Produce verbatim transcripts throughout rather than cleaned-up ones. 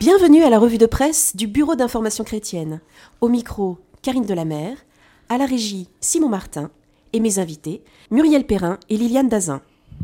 Bienvenue à la revue de presse du Bureau d'information chrétienne. Au micro, Karine Delamer, à la régie, Simon Martin, et mes invités, Muriel Perrin et Liliane Dazin.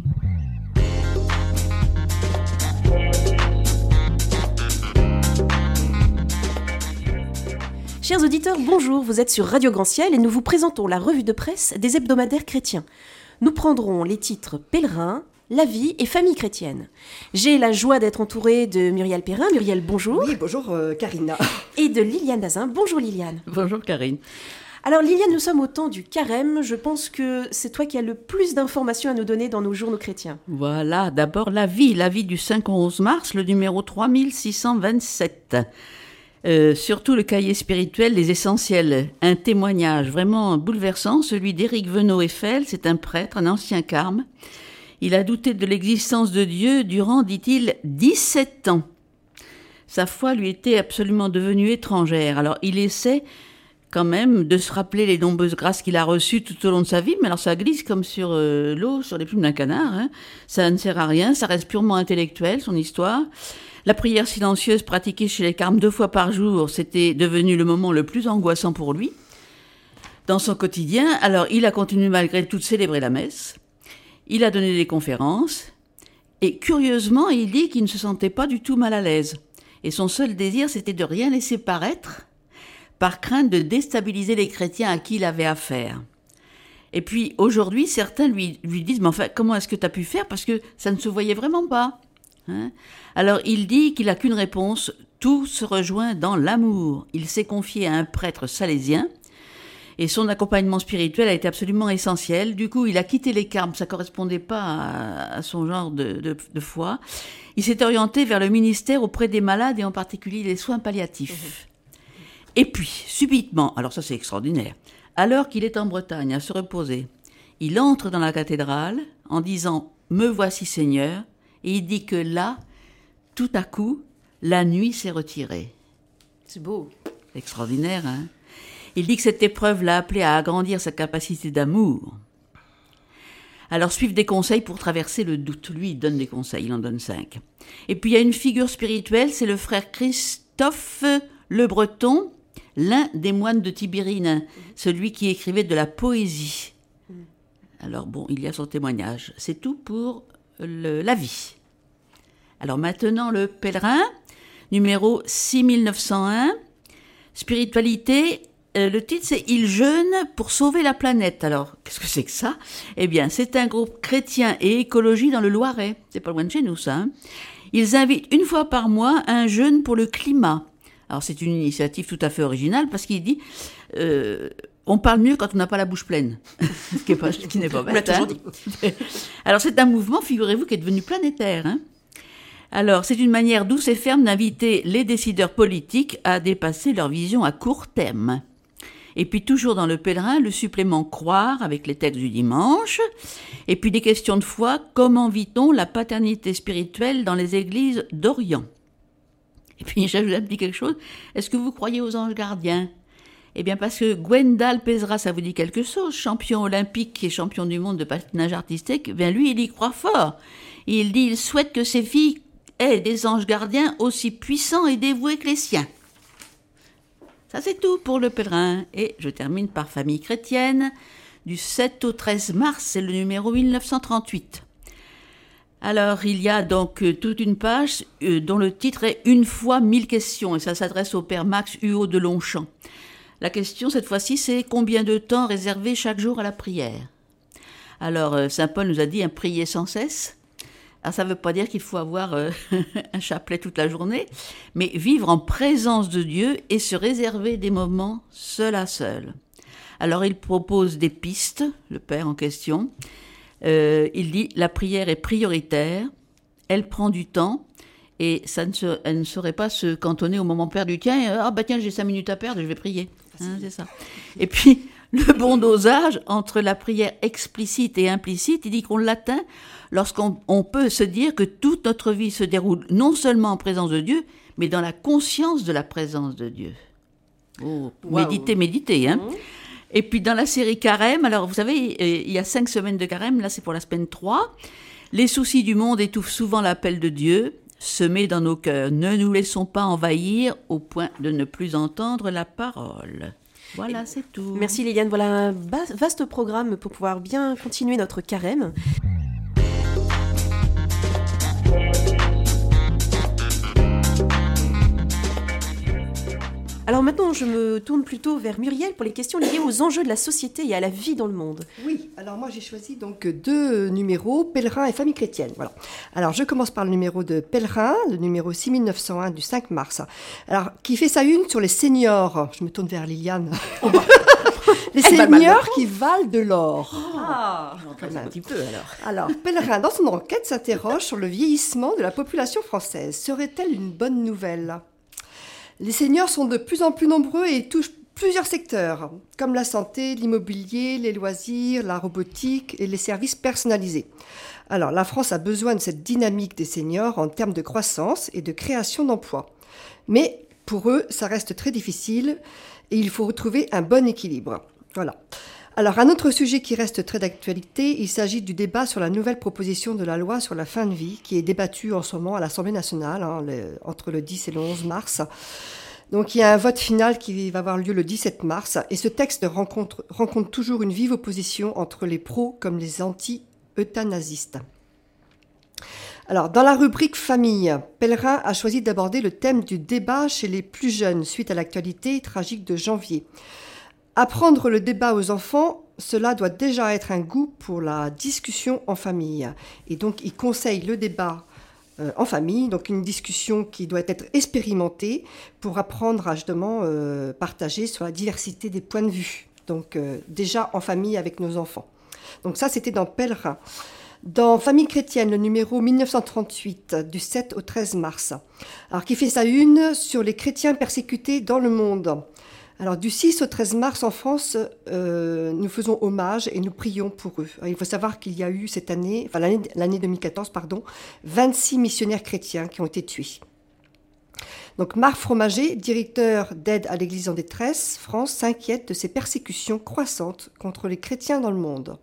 Chers auditeurs, bonjour, vous êtes sur Radio Grand Ciel et nous vous présentons la revue de presse des hebdomadaires chrétiens. Nous prendrons les titres Pèlerin, La vie et famille chrétienne. J'ai la joie d'être entourée de Muriel Perrin. Muriel, bonjour. Oui, bonjour euh, Karina. Et de Liliane Dazin. Bonjour Liliane. Bonjour Karine. Alors Liliane, nous sommes au temps du carême. Je pense que c'est toi qui as le plus d'informations à nous donner dans nos journaux chrétiens. Voilà, d'abord la vie, la vie du cinq au onze mars, le numéro trois mille six cent vingt-sept. Euh, surtout le cahier spirituel, les essentiels, un témoignage vraiment bouleversant, celui d'Éric Venot-Eiffel, c'est un prêtre, un ancien carme. Il a douté de l'existence de Dieu durant, dit-il, dix-sept ans. Sa foi lui était absolument devenue étrangère. Alors il essaie quand même de se rappeler les nombreuses grâces qu'il a reçues tout au long de sa vie, mais alors ça glisse comme sur euh, l'eau, sur les plumes d'un canard. Hein. Ça ne sert à rien, ça reste purement intellectuel, son histoire. La prière silencieuse pratiquée chez les carmes deux fois par jour, c'était devenu le moment le plus angoissant pour lui. Dans son quotidien, alors il a continué malgré tout de célébrer la messe. Il a donné des conférences. Et curieusement, il dit qu'il ne se sentait pas du tout mal à l'aise. Et son seul désir, c'était de rien laisser paraître, par crainte de déstabiliser les chrétiens à qui il avait affaire. Et puis, aujourd'hui, certains lui, lui disent « Mais enfin, comment est-ce que tu as pu faire ? Parce que ça ne se voyait vraiment pas. Hein » Alors, il dit qu'il n'a qu'une réponse, tout se rejoint dans l'amour. Il s'est confié à un prêtre salésien, et son accompagnement spirituel a été absolument essentiel. Du coup, il a quitté les carmes, ça ne correspondait pas à, à son genre de, de, de foi. Il s'est orienté vers le ministère auprès des malades, et en particulier les soins palliatifs. Mmh. Et puis, subitement, alors ça c'est extraordinaire, alors qu'il est en Bretagne à se reposer, il entre dans la cathédrale en disant « Me voici Seigneur », et il dit que là, tout à coup, la nuit s'est retirée. C'est beau. Extraordinaire, hein ? Il dit que cette épreuve l'a appelé à agrandir sa capacité d'amour. Alors, suivent des conseils pour traverser le doute. Lui, il donne des conseils, il en donne cinq. Et puis, il y a une figure spirituelle, c'est le frère Christophe Le Breton, l'un des moines de Tibérine, mmh. celui qui écrivait de la poésie. Mmh. Alors, bon, il y a son témoignage. C'est tout pour le, la vie. Alors, maintenant, le pèlerin, numéro six mille neuf cent un, spiritualité. Euh, le titre, c'est « Il jeûne pour sauver la planète ». Alors, qu'est-ce que c'est que ça ? Eh bien, c'est un groupe chrétien et écologie dans le Loiret. C'est pas loin de chez nous, ça. Hein. Ils invitent une fois par mois un jeûne pour le climat. Alors, c'est une initiative tout à fait originale parce qu'il dit euh, « On parle mieux quand on n'a pas la bouche pleine ». Ce qui, est pas, ce qui n'est pas bête. Hein. Alors, c'est un mouvement, figurez-vous, qui est devenu planétaire. Hein. Alors, c'est une manière douce et ferme d'inviter les décideurs politiques à dépasser leur vision à court terme. Et puis toujours dans le pèlerin, le supplément Croire avec les textes du dimanche. Et puis des questions de foi, comment vit-on la paternité spirituelle dans les églises d'Orient ? Et puis je vous dis quelque chose, est-ce que vous croyez aux anges gardiens ? Eh bien parce que Gwendal Pesera, ça vous dit quelque chose, champion olympique et champion du monde de patinage artistique, bien lui il y croit fort. Il dit il souhaite que ses filles aient des anges gardiens aussi puissants et dévoués que les siens. Ça, c'est tout pour le pèlerin. Et je termine par famille chrétienne. Du sept au treize mars, c'est le numéro mille neuf cent trente-huit. Alors, il y a donc euh, toute une page euh, dont le titre est « Une fois, mille questions » et ça s'adresse au père Max Huot de Longchamp. La question, cette fois-ci, c'est « Combien de temps réserver chaque jour à la prière ?» Alors, euh, saint Paul nous a dit un « Prier sans cesse ». Alors, ça ne veut pas dire qu'il faut avoir euh, un chapelet toute la journée, mais vivre en présence de Dieu et se réserver des moments seul à seul. Alors, il propose des pistes, le père en question. Euh, il dit « La prière est prioritaire, elle prend du temps, et ça ne se, elle ne saurait pas se cantonner au moment perdu. Tiens, ah bah tiens, j'ai cinq minutes à perdre, je vais prier. Hein, c'est ça. Et puis, le bon dosage entre la prière explicite et implicite, il dit qu'on l'atteint lorsqu'on on peut se dire que toute notre vie se déroule non seulement en présence de Dieu, mais dans la conscience de la présence de Dieu. Oh, wow. Méditez, méditez. Hein. Mmh. Et puis dans la série Carême, alors vous savez, il y a cinq semaines de Carême, là c'est pour la semaine trois. Les soucis du monde étouffent souvent l'appel de Dieu. semée dans nos cœurs. Ne nous laissons pas envahir au point de ne plus entendre la parole. Voilà, et c'est tout. Merci Liliane. Voilà un vaste programme pour pouvoir bien continuer notre carême. Alors maintenant, je me tourne plutôt vers Muriel pour les questions liées aux enjeux de la société et à la vie dans le monde. Oui, alors moi j'ai choisi donc deux numéros, Pèlerin et Famille chrétienne. Voilà. Alors je commence par le numéro de Pèlerin, le numéro six mille neuf cent un du cinq mars. Alors qui fait sa une sur les seniors. Je me tourne vers Liliane. Oh bah. Les seniors qui valent de l'or. Ah, j'en un petit peu alors. Alors, Pèlerin, dans son enquête, s'interroge sur le vieillissement de la population française. Serait-elle une bonne nouvelle ? Les seniors sont de plus en plus nombreux et touchent plusieurs secteurs, comme la santé, l'immobilier, les loisirs, la robotique et les services personnalisés. Alors, la France a besoin de cette dynamique des seniors en termes de croissance et de création d'emplois. Mais pour eux, ça reste très difficile et il faut retrouver un bon équilibre. Voilà. Alors, un autre sujet qui reste très d'actualité, il s'agit du débat sur la nouvelle proposition de la loi sur la fin de vie qui est débattue en ce moment à l'Assemblée nationale, hein, le, entre le dix et le onze mars. Donc, il y a un vote final qui va avoir lieu le dix-sept mars et ce texte rencontre, rencontre toujours une vive opposition entre les pros comme les anti-euthanasistes. Alors, dans la rubrique famille, Pèlerin a choisi d'aborder le thème du débat chez les plus jeunes suite à l'actualité tragique de janvier. Apprendre le débat aux enfants, cela doit déjà être un goût pour la discussion en famille. Et donc, il conseille le débat euh, en famille, donc une discussion qui doit être expérimentée pour apprendre à justement euh, partager sur la diversité des points de vue. Donc, euh, déjà en famille avec nos enfants. Donc ça, c'était dans Pèlerin. Dans Famille chrétienne, le numéro mille neuf cent trente-huit, du sept au treize mars, alors qui fait sa une sur les chrétiens persécutés dans le monde. Alors, du six au treize mars, en France, euh, nous faisons hommage et nous prions pour eux. Alors, il faut savoir qu'il y a eu cette année, enfin l'année, l'année deux mille quatorze, pardon, vingt-six missionnaires chrétiens qui ont été tués. Donc, Marc Fromager, directeur d'aide à l'Église en détresse, France, s'inquiète de ces persécutions croissantes contre les chrétiens dans le monde.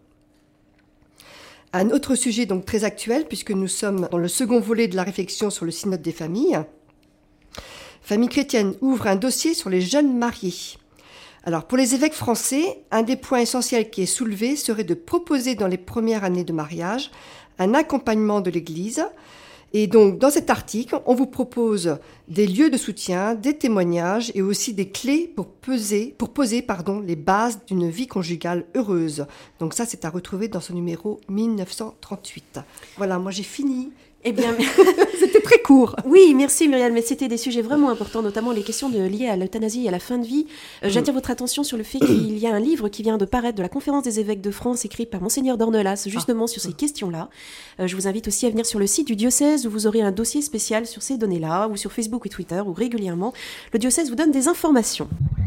Un autre sujet donc très actuel, puisque nous sommes dans le second volet de la réflexion sur le synode des familles. Famille chrétienne ouvre un dossier sur les jeunes mariés. Alors, pour les évêques français, un des points essentiels qui est soulevé serait de proposer dans les premières années de mariage un accompagnement de l'Église. Et donc, dans cet article, on vous propose des lieux de soutien, des témoignages et aussi des clés pour peser, pour poser pardon, les bases d'une vie conjugale heureuse. Donc ça, c'est à retrouver dans ce numéro mille neuf cent trente-huit. Voilà, moi j'ai fini. Eh bien, c'était très court. Oui, merci Muriel, mais c'était des sujets vraiment importants, notamment les questions de, liées à l'euthanasie et à la fin de vie. Euh, j'attire votre attention sur le fait qu'il y a un livre qui vient de paraître de la Conférence des évêques de France, écrit par Monseigneur d'Ornelas, justement ah. sur ces questions-là. Euh, je vous invite aussi à venir sur le site du diocèse, où vous aurez un dossier spécial sur ces données-là, ou sur Facebook et Twitter, où régulièrement, le diocèse vous donne des informations.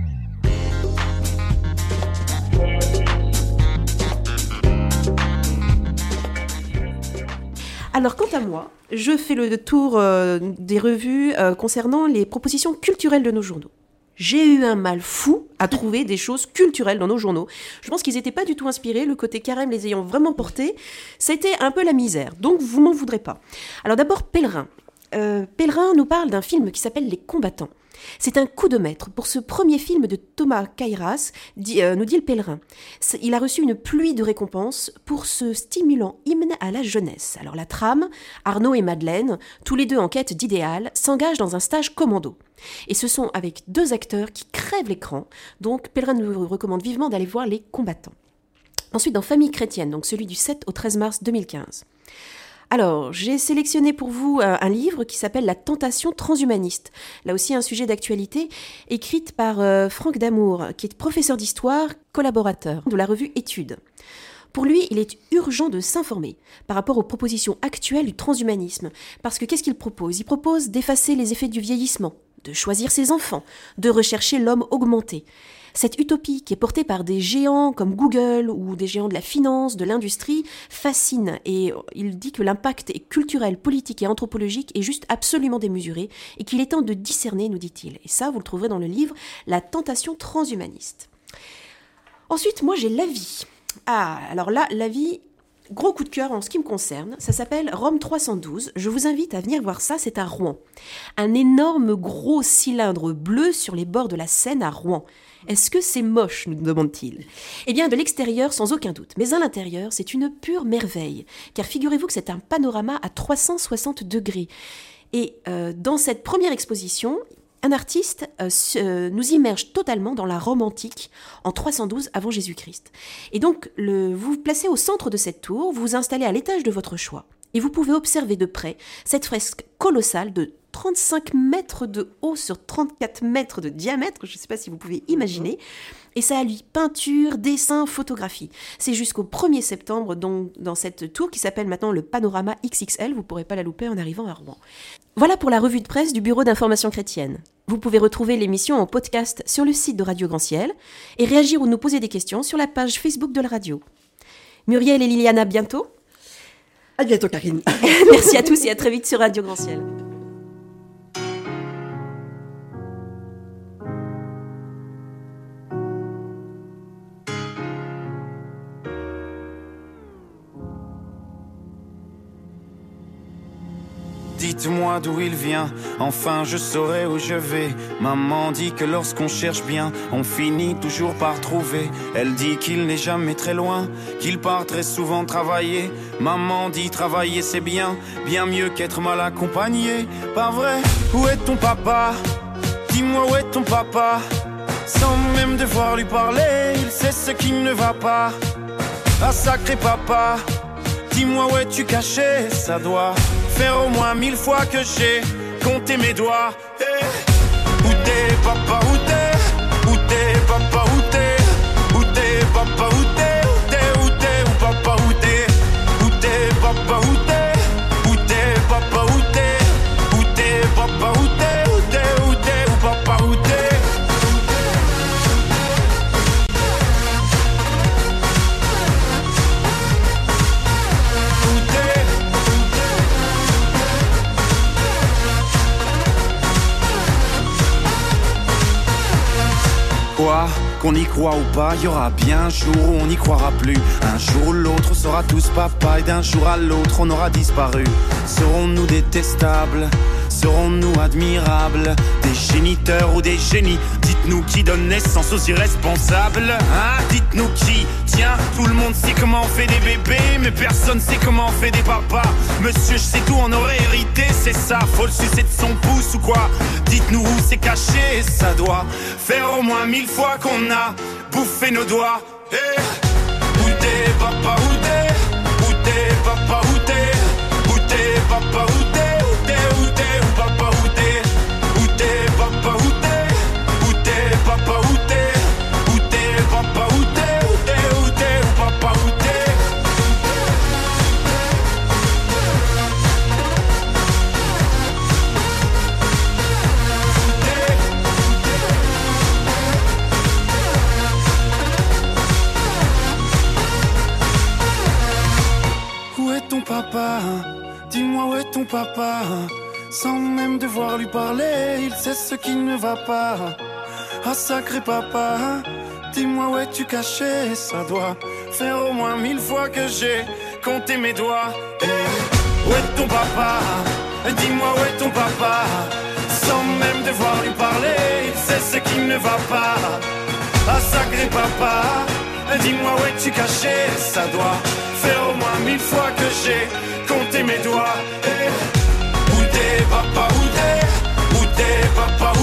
Alors, quant à moi, je fais le tour euh, des revues euh, concernant les propositions culturelles de nos journaux. J'ai eu un mal fou à trouver des choses culturelles dans nos journaux. Je pense qu'ils n'étaient pas du tout inspirés, le côté carême les ayant vraiment portés. C'était un peu la misère, donc vous m'en voudrez pas. Alors d'abord, Pèlerin. Euh, Pèlerin nous parle d'un film qui s'appelle Les Combattants. C'est un coup de maître pour ce premier film de Thomas Kairas, dit, euh, nous dit le Pèlerin. Il a reçu une pluie de récompenses pour ce stimulant hymne à la jeunesse. Alors la trame, Arnaud et Madeleine, tous les deux en quête d'idéal, s'engagent dans un stage commando. Et ce sont avec deux acteurs qui crèvent l'écran, donc Pèlerin nous recommande vivement d'aller voir Les Combattants. Ensuite dans Famille chrétienne, donc celui du sept au treize mars deux mille quinze. Alors, j'ai sélectionné pour vous un, un livre qui s'appelle « La tentation transhumaniste ». Là aussi, un sujet d'actualité, écrite par euh, Franck Damour, qui est professeur d'histoire, collaborateur de la revue Études. Pour lui, il est urgent de s'informer par rapport aux propositions actuelles du transhumanisme. Parce que qu'est-ce qu'il propose ? Il propose d'effacer les effets du vieillissement, de choisir ses enfants, de rechercher l'homme augmenté. Cette utopie qui est portée par des géants comme Google ou des géants de la finance, de l'industrie, fascine. Et il dit que l'impact est culturel, politique et anthropologique est juste absolument démesuré et qu'il est temps de discerner, nous dit-il. Et ça, vous le trouverez dans le livre « La tentation transhumaniste ». Ensuite, moi, j'ai La Vie. Ah, alors là, La Vie, gros coup de cœur en ce qui me concerne, ça s'appelle Rome trois cent douze. Je vous invite à venir voir ça, c'est à Rouen. Un énorme gros cylindre bleu sur les bords de la Seine à Rouen. Est-ce que c'est moche, nous demande-t-il. Eh bien, de l'extérieur, sans aucun doute. Mais à l'intérieur, c'est une pure merveille. Car figurez-vous que c'est un panorama à trois cent soixante degrés. Et euh, dans cette première exposition, un artiste euh, euh, nous immerge totalement dans la Rome antique en trois cent douze avant Jésus-Christ. Et donc, le, vous vous placez au centre de cette tour, vous vous installez à l'étage de votre choix. Et vous pouvez observer de près cette fresque colossale de trente-cinq mètres de haut sur trente-quatre mètres de diamètre, je ne sais pas si vous pouvez imaginer, et ça allie peinture, dessin, photographie. C'est jusqu'au premier septembre donc, dans cette tour qui s'appelle maintenant le Panorama X X L, vous ne pourrez pas la louper en arrivant à Rouen. Voilà pour la revue de presse du Bureau d'information chrétienne. Vous pouvez retrouver l'émission en podcast sur le site de Radio Grand-Ciel et réagir ou nous poser des questions sur la page Facebook de la radio. Muriel et Liliana, à bientôt. À bientôt, Karine. Merci à tous et à très vite sur Radio Grand-Ciel. Dites-moi d'où il vient, enfin je saurai où je vais. Maman dit que lorsqu'on cherche bien, on finit toujours par trouver. Elle dit qu'il n'est jamais très loin, qu'il part très souvent travailler. Maman dit travailler c'est bien, bien mieux qu'être mal accompagné. Pas vrai? Où est ton papa? Dis-moi où est ton papa? Sans même devoir lui parler, il sait ce qui ne va pas. Ah sacré papa, dis-moi où es-tu caché? Ça doit faire au moins mille fois que j'ai compté mes doigts. Hey. Où t'es papa, où t'es? Où t'es papa, où t'es? Où t'es papa, où t'es? Où t'es, où t'es, où papa, où t'es? Où t'es papa, où t'es? Où t'es papa, où t'es? Où t'es papa, où t'es? Où t'es, où t'es, où papa, où t'es? Quoi, qu'on y croit ou pas, y aura bien un jour où on n'y croira plus. Un jour ou l'autre on sera tous papa et d'un jour à l'autre on aura disparu. Serons-nous détestables? Serons-nous admirables? Des géniteurs ou des génies? Dites-nous qui donne naissance aux irresponsables. Hein? Dites-nous qui? Tiens, tout le monde sait comment on fait des bébés, mais personne sait comment on fait des papas. Monsieur, je sais tout, on aurait hérité, c'est ça. Faut le sucer de son pouce ou quoi? Dites-nous où c'est caché, ça doit faire au moins mille fois qu'on a bouffé nos doigts. Hey. Où t'es papa, où t'es? Où t'es papa, où t'es? Où t'es papa, où t'es? Où t'es, où t'es, où papa, où t'es? Où t'es papa, où t'es? Où t'es papa, où t'es? Où t'es papa, où t'es? Où t'es, où t'es, où papa, où t'es? Où est ton papa? Dis-moi où est ton papa? Sans même devoir lui parler, il sait ce qui ne va pas. Ah sacré papa, dis-moi où es-tu caché? Ça doit faire au moins mille fois que j'ai compté mes doigts. Hey. Où est ton papa? Dis-moi où est ton papa? Sans même devoir lui parler, il sait ce qui ne va pas. Ah sacré papa, dis-moi où es-tu caché? Ça doit faire au moins mille fois que j'ai compté mes doigts. Hey. Où t'es papa, où t'es? Où t'es papa,